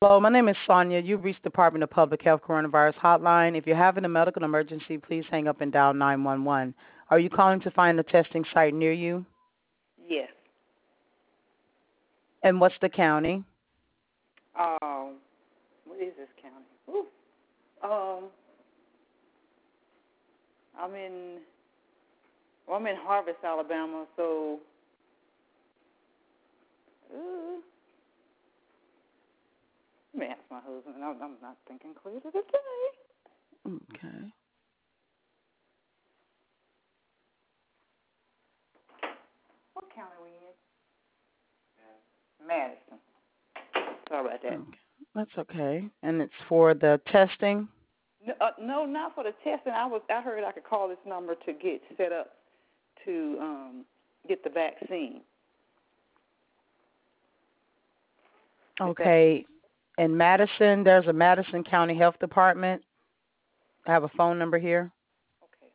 Hello, my name is Sonia. You've reached Department of Public Health Coronavirus Hotline. If you're having a medical emergency, please hang up and dial 911. Are you calling to find a testing site near you? Yes. And what's the county? What is this county? Ooh. I'm in. Well, I'm in Harvest, Alabama. So, let me ask my husband. I'm not thinking clearly today. Okay. What county are we in? Madison. Sorry about that. Okay. That's okay. And it's for the testing? No, not for the testing. I heard I could call this number to get set up to get the vaccine. Okay. In Madison, there's a Madison County Health Department. I have a phone number here. Okay.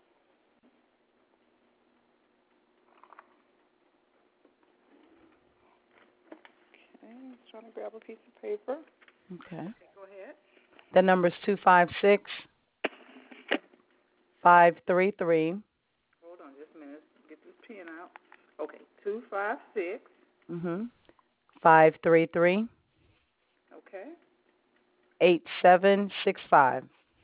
I'm trying to grab a piece of paper. Okay. Go ahead. The number is 256-533. Hold on just a minute. Get this pen out. Okay, 256. 533. Okay. 8765.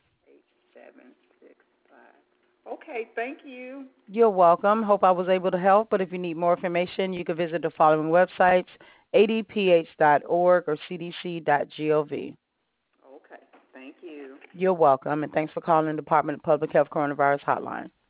8765. Okay, thank you. You're welcome. Hope I was able to help. But if you need more information, you can visit the following websites: adph.org or cdc.gov. Okay, thank you. You're welcome, and thanks for calling the Department of Public Health Coronavirus Hotline.